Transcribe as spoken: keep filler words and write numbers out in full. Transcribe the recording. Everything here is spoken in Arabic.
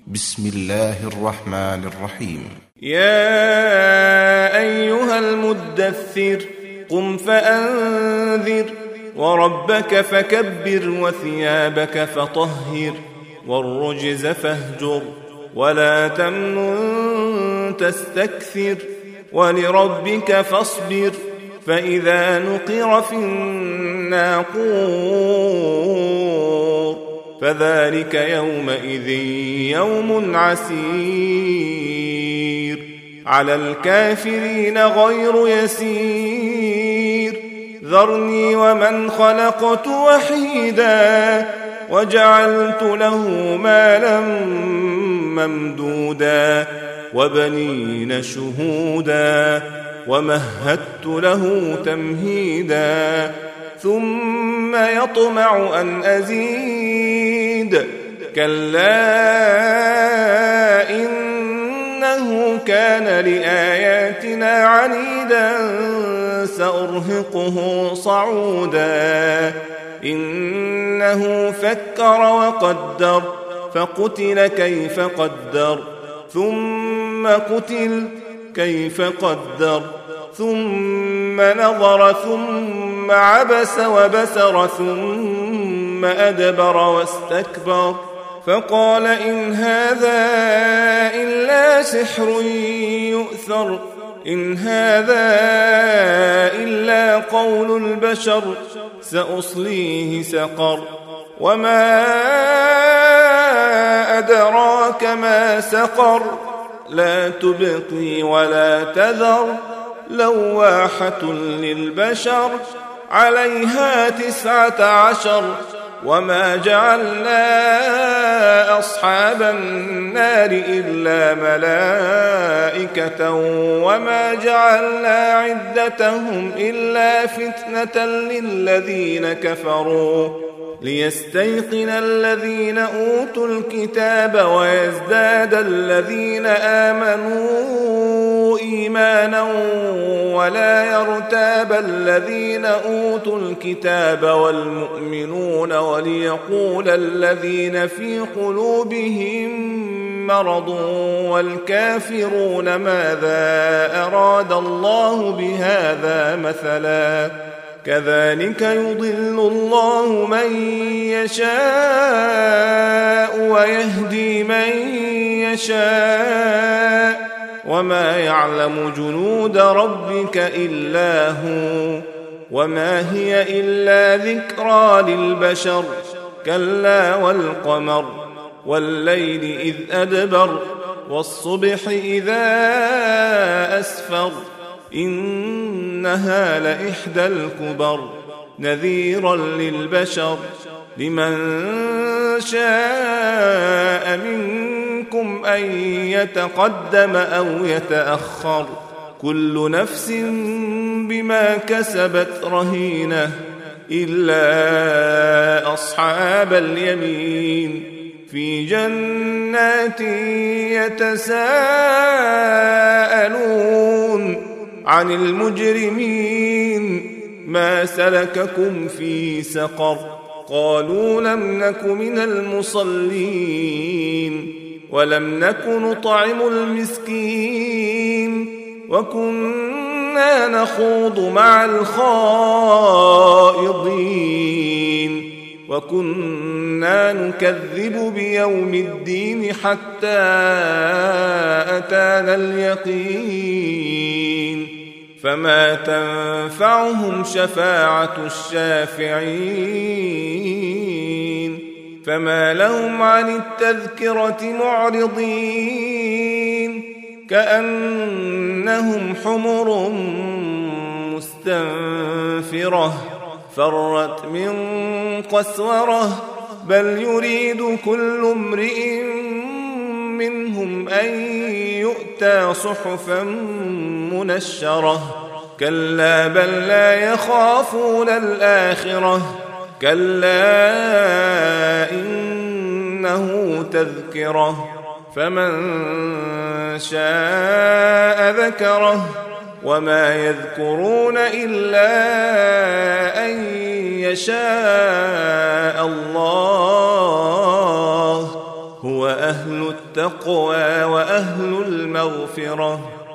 بسم الله الرحمن الرحيم. يا أيها المدثر قم فأنذر وربك فكبر وثيابك فطهر والرجز فاهجر ولا تمنن تستكثر ولربك فاصبر فإذا نقر في الناقور فذلك يومئذ يوم عسير على الكافرين غير يسير ذرني ومن خلقت وحيدا وجعلت له مالا ممدودا وبنين شهودا ومهدت له تمهيدا ثم يطمع أن أزيد كلا إنه كان لآياتنا عنيدا سأرهقه صعودا إنه فكر وقدر فقتل كيف قدر ثم قتل كيف قدر ثم نظر ثم عبس وبسر ثم أدبر واستكبر فقال إن هذا إلا سحر يؤثر إن هذا إلا قول البشر سأصليه سقر وما أدراك ما سقر لا تبقي ولا تذر لواحة للبشر عليها تسعة عشر وما جعلنا أصحاب النار إلا ملائكة وما جعلنا عدتهم إلا فتنة للذين كفروا ليستيقن الذين أوتوا الكتاب ويزداد الذين آمنوا إيمانا ولا يرتاب الذين أوتوا الكتاب والمؤمنون وليقول الذين في قلوبهم مرض والكافرون ماذا أراد الله بهذا مثلا كذلك يضل الله من يشاء ويهدي من يشاء وما يعلم جنود ربك إلا هو وما هي إلا ذكرى للبشر كلا والقمر والليل إذ أدبر والصبح إذا أسفر إنها لإحدى الكبر نذيرا للبشر لمن شاء منكم أن يتقدم أو يتأخر كل نفس بما كسبت رهينة إلا أصحاب اليمين في جنات يتساءلون عن المجرمين ما سلككم في سقر قالوا لم نك من المصلين ولم نك نطعم المسكين وكنا نخوض مع الخائضين وكنا نكذب بيوم الدين حتى أتانا اليقين فما تنفعهم شفاعة الشافعين فما لهم عن التذكرة معرضين كأنهم حمر مستنفرة فرت من قسورة بل يريد كل امرئ منهم أن يؤتى صحفا منشرة كلا بل لا يخافون الآخرة كلا إنه تذكرة فمن شاء ذكره وما يذكرون إلا أن يشاء الله هو أهل التقوى وأهل المغفرة.